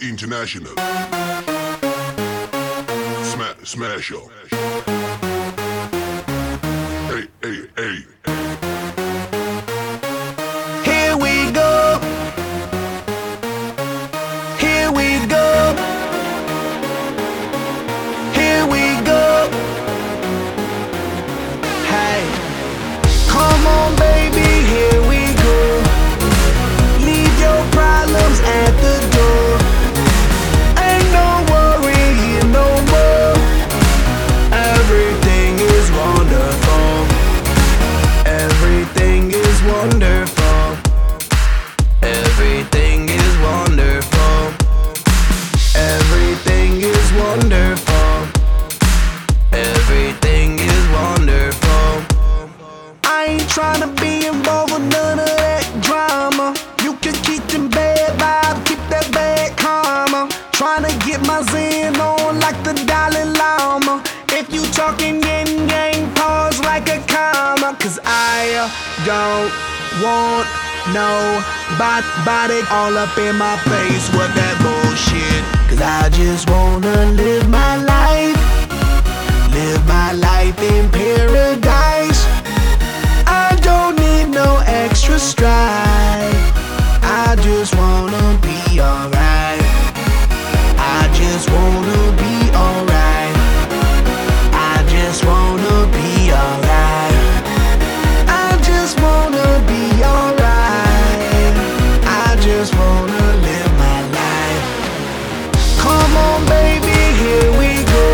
International. Smash up. Hey, hey, hey. Here we go. Here we go. Here we go. Hey, come on, baby, here we go. Leave your problems at the door. Ain't no worry here no more. Everything is wonderful. Everything is wonderful. Everything is wonderful. Everything is wonderful. Everything is wonderful. I ain't tryna be involved with none of that drama. You can keep them bad vibes, keep that bad karma. Tryna get my zen on like the Dalai Lama. If you talking yin yang, pause like a comma. Cause I don't want nobody all up in my face with that bullshit. Cause I just wanna live my life. Live my life in paradise. I don't need no extra strife. I just wanna be alright. I just wanna be alright. I just wanna be alright. I just wanna be alright. I just wanna live my life. Come on, baby, here we go.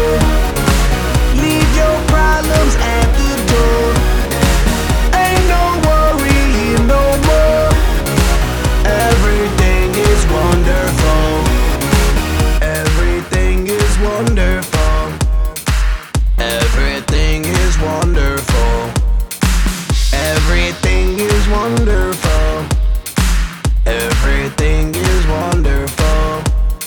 Leave your problems at the door. Ain't no worry here no more. Everything is wonderful. Everything is wonderful. Everything is wonderful. Everything is wonderful. Everything is wonderful.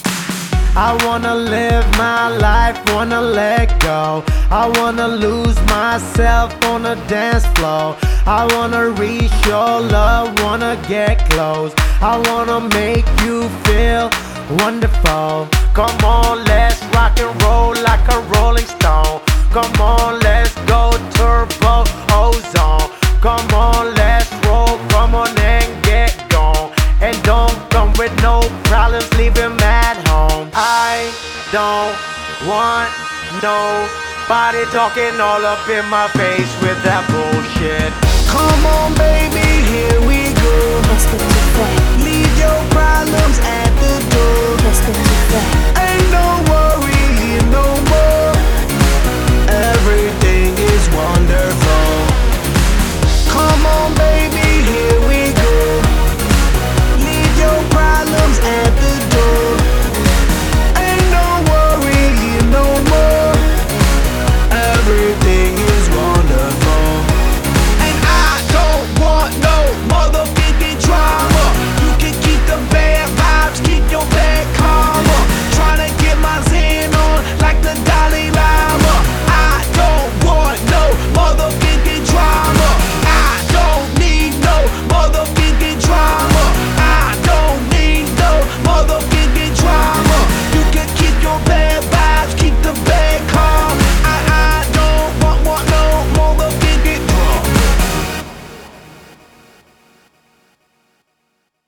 I wanna live my life, wanna let go. I wanna lose myself on the dance floor. I wanna reach your love, wanna get close. I wanna make you feel wonderful. Come on, let's rock and roll like a rolling stone. Come on, let's go turbo ozone. Come on, let's roll, come on and get gone. And don't come with no problems, leave him at home. I don't want nobody talking all up in my face with that bullshit.